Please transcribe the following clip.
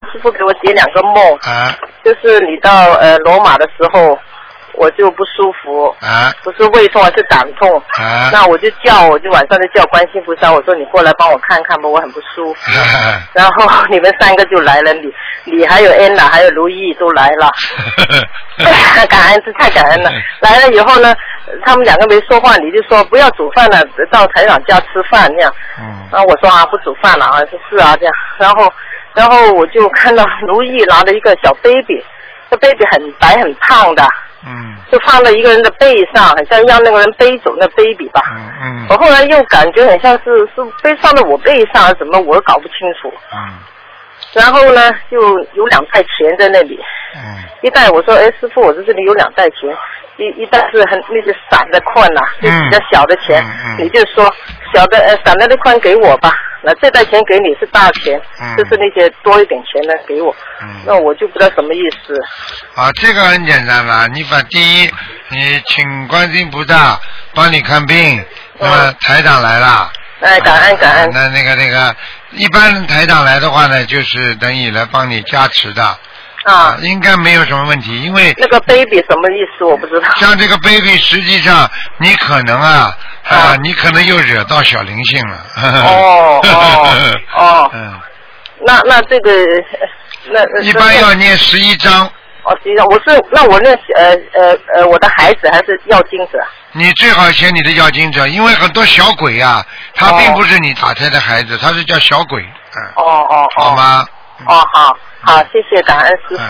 师傅给我解2个梦， 啊， 就是你到罗马的时候，我就不舒服， 啊， 不是胃痛，是胆痛， 啊， 那我就晚上就叫观世菩萨，我说你过来帮我看看吧，我很不舒服。然后你们3个就来了，你还有安娜还有如意都来了，感恩是太感恩了。来了以后呢，他们2个没说话，你就说不要煮饭了，到台长家吃饭那样。然后我说不煮饭了啊，是啊这样。然后我就看到如意拿了一个小 baby， 这 baby 很白很胖的。就放在一个人的背上，很像让那个人背走那 baby 吧。我后来又感觉很像是背上了我背上，怎么我搞不清楚。然后呢，就有2袋钱在那里。一袋我说，师傅，我这里有2袋钱，一袋是那些散的款呐，就比较小的钱，你就说小的散的那款给我吧。那这袋钱给你是大钱，就是那些多一点钱的给我，那我就不知道什么意思。 这个很简单了，你把第一，你请观世音菩萨帮你看病，那么台长来了。 感恩。 那个，一般台长来的话呢，就是等于来帮你加持的。应该没有什么问题，因为那个 baby 什么意思我不知道。 像这个 baby 实际上你可能你可能又惹到小灵性了。 那这个那一般要念11章。 11章，那我念我的孩子还是要经者？ 你最好写你的要经者，因为很多小鬼他并不是你打胎的孩子，他是叫小鬼。好吗？ 好，谢谢，感恩师父。